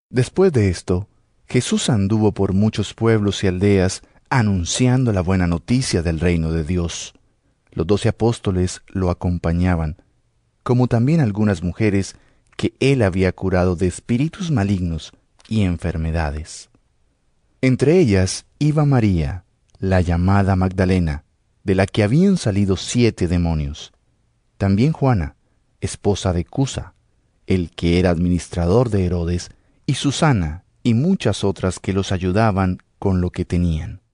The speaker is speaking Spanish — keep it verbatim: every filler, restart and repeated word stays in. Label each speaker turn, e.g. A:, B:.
A: Después de esto, Jesús anduvo por muchos pueblos y aldeas anunciando la buena noticia del reino de Dios. Los doce apóstoles lo acompañaban, como también algunas mujeres que él había curado de espíritus malignos y enfermedades. Entre ellas iba María, la llamada Magdalena, de la que habían salido siete demonios. También Juana, esposa de Cusa, el que era administrador de Herodes, y Susana, y muchas otras que los ayudaban con lo que tenían.